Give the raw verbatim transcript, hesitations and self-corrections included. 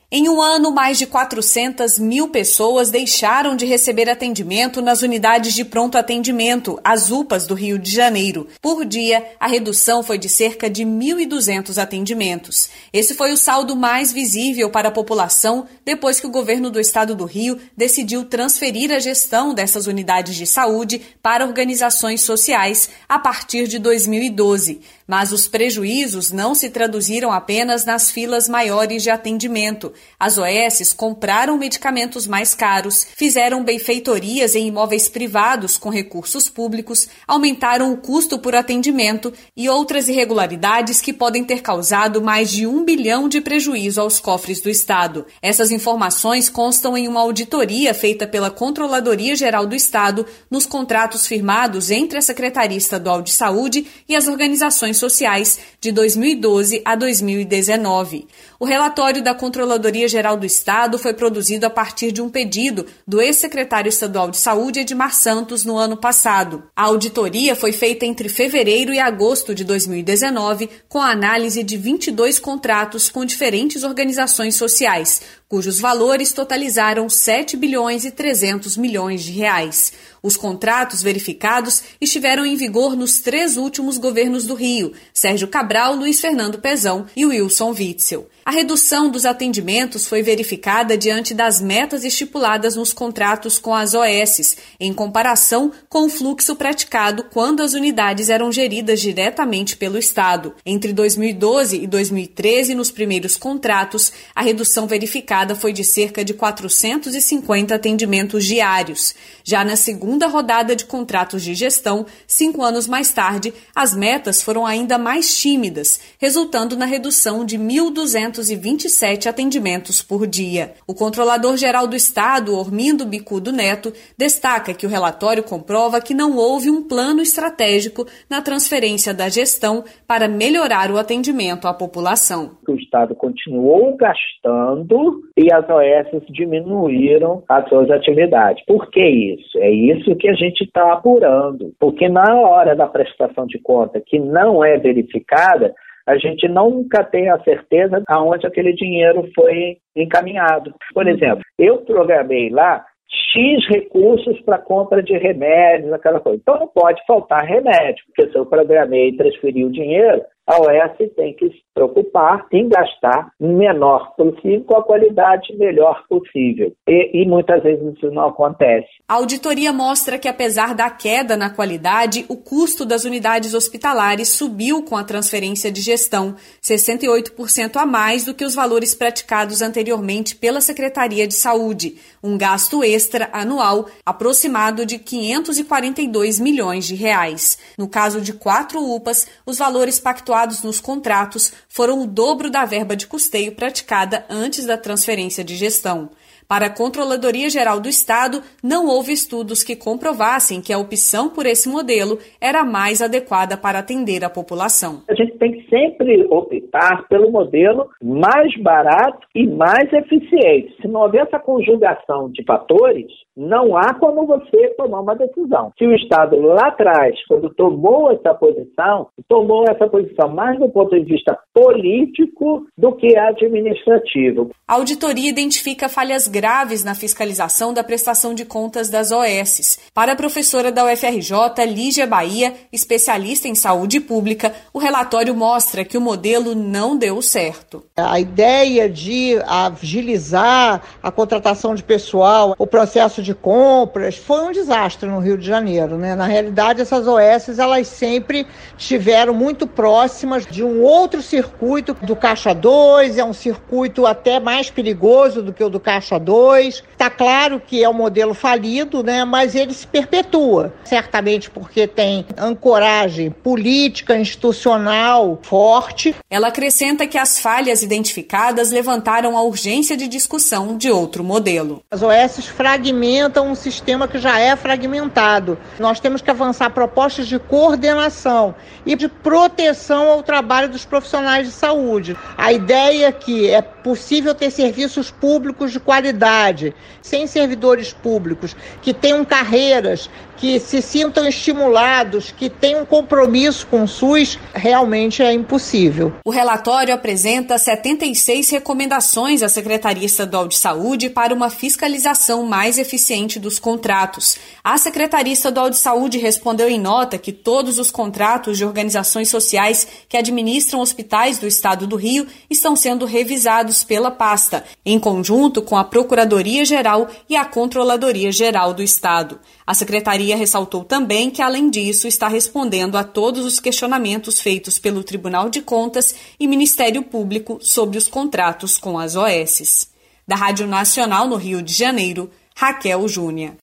Em um ano, mais de quatrocentas mil pessoas deixaram de receber atendimento nas unidades de pronto atendimento, as U P As do Rio de Janeiro. Por dia, a redução foi de cerca de mil e duzentos atendimentos. Esse foi o saldo mais visível para a população depois que o governo do estado do Rio decidiu transferir a gestão dessas unidades de saúde para organizações sociais a partir de dois mil e doze. Mas os prejuízos não se traduziram apenas nas filas maiores de atendimento. As O S compraram medicamentos mais caros, fizeram benfeitorias em imóveis privados com recursos públicos, aumentaram o custo por atendimento e outras irregularidades que podem ter causado mais de um bilhão de prejuízo aos cofres do Estado. Essas informações constam em uma auditoria feita pela Controladoria Geral do Estado nos contratos firmados entre a Secretaria Estadual de Saúde e as organizações sociais de dois mil e doze a dois mil e dezenove. O relatório da Controladoria Geral do Estado foi produzido a partir de um pedido do ex-secretário estadual de Saúde, Edmar Santos, no ano passado. A auditoria foi feita entre fevereiro e agosto de dois mil e dezenove, com a análise de vinte e dois contratos com diferentes organizações sociais, cujos valores totalizaram sete bilhões e trezentos milhões de reais. Os contratos verificados estiveram em vigor nos três últimos governos do Rio, Sérgio Cabral, Luiz Fernando Pezão e Wilson Witzel. A redução dos atendimentos foi verificada diante das metas estipuladas nos contratos com as O S, em comparação com o fluxo praticado quando as unidades eram geridas diretamente pelo Estado. Entre dois mil e doze e dois mil e treze, nos primeiros contratos, a redução verificada foi de cerca de quatrocentos e cinquenta atendimentos diários. Já na segunda rodada de contratos de gestão, cinco anos mais tarde, as metas foram ainda mais tímidas, resultando na redução de mil duzentos e vinte e sete atendimentos por dia. O Controlador-Geral do Estado, Ormindo Bicudo Neto, destaca que o relatório comprova que não houve um plano estratégico na transferência da gestão para melhorar o atendimento à população. O Estado continuou gastando e as O S diminuíram as suas atividades. Por que isso? É isso que a gente está apurando. Porque na hora da prestação de conta, que não é verificada, a gente nunca tem a certeza aonde aquele dinheiro foi encaminhado. Por exemplo, eu programei lá X recursos para compra de remédios, aquela coisa. Então não pode faltar remédio, porque se eu programei e transferi o dinheiro, a O S tem que se preocupar em gastar o menor possível com a qualidade melhor possível. E, e muitas vezes isso não acontece. A auditoria mostra que, apesar da queda na qualidade, o custo das unidades hospitalares subiu com a transferência de gestão, sessenta e oito por cento a mais do que os valores praticados anteriormente pela Secretaria de Saúde, um gasto extra anual aproximado de quinhentos e quarenta e dois milhões de reais. No caso de quatro U P As, os valores pactuados nos contratos foram o dobro da verba de custeio praticada antes da transferência de gestão. Para a Controladoria Geral do Estado, não houve estudos que comprovassem que a opção por esse modelo era mais adequada para atender a população. A gente tem que sempre optar pelo modelo mais barato e mais eficiente. Se não houver essa conjugação de fatores, não há como você tomar uma decisão. Se o Estado lá atrás, quando tomou essa posição, tomou essa posição mais do ponto de vista político do que administrativo. A auditoria identifica falhas graves na fiscalização da prestação de contas das O S. Para a professora da U F R J, Lígia Bahia, especialista em saúde pública, o relatório mostra que o modelo não deu certo. A ideia de agilizar a contratação de pessoal, o processo de compras, foi um desastre no Rio de Janeiro, né? Na realidade, essas O S, elas sempre estiveram muito próximas de um outro circuito do Caixa dois, é um circuito até mais perigoso do que o do Caixa dois. Está claro que é um modelo falido, né? Mas ele se perpetua, certamente porque tem ancoragem política, institucional forte. Ela acrescenta que as falhas identificadas levantaram a urgência de discussão de outro modelo. As O S fragmentam um sistema que já é fragmentado. Nós temos que avançar propostas de coordenação e de proteção ao trabalho dos profissionais de saúde. A ideia aqui é possível ter serviços públicos de qualidade, sem servidores públicos, que tenham carreiras, que se sintam estimulados, que tenham compromisso com o SUS, realmente é impossível. O relatório apresenta setenta e seis recomendações à Secretaria Estadual de Saúde para uma fiscalização mais eficiente dos contratos. A Secretaria Estadual de Saúde respondeu em nota que todos os contratos de organizações sociais que administram hospitais do Estado do Rio estão sendo revisados pela pasta, em conjunto com a Procuradoria-Geral e a Controladoria-Geral do Estado. A Secretaria ressaltou também que, além disso, está respondendo a todos os questionamentos feitos pelo Tribunal de Contas e Ministério Público sobre os contratos com as O S's. Da Rádio Nacional no Rio de Janeiro, Raquel Júnior.